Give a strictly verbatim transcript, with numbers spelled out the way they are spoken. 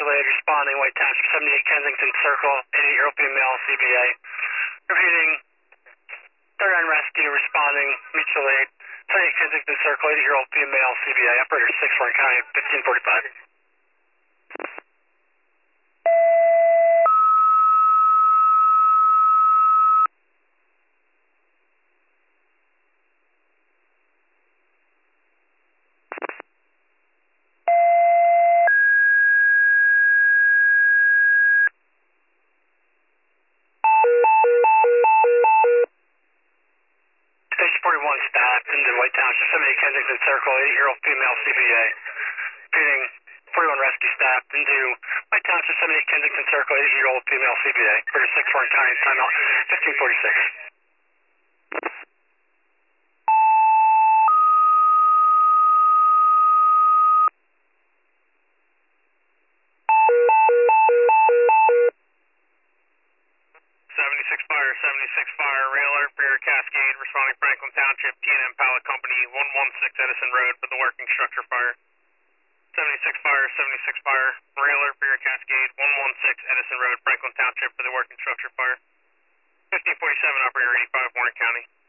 mutual aid responding, White Township, seventy-eight Kensington Circle, eighty-year-old female, C B A. Repeating, third line rescue responding, mutual aid, seventy-eight Kensington Circle, eighty-year-old female, C B A. Operator six, Warren County, fifteen forty-five. Station forty-one staff into White Township, seventy-eight Kensington Circle, eighty-year-old female, C B A. Repeating, forty-one rescue staff into White Township, seventy-eight Kensington Circle, eighty-year-old female, C B A. Operator six, Warren County, timeout, fifteen forty-six. seventy-six Fire, seventy-six Fire, rail alert for your Cascade, responding Franklin Township, T and M Pallet Company, one one six Edison Road for the working structure fire. seventy-six Fire, seventy-six Fire, rail alert for your Cascade, one one six Edison Road, Franklin Township for the working structure fire. fifteen forty-seven, operator eighty-five, Warren County.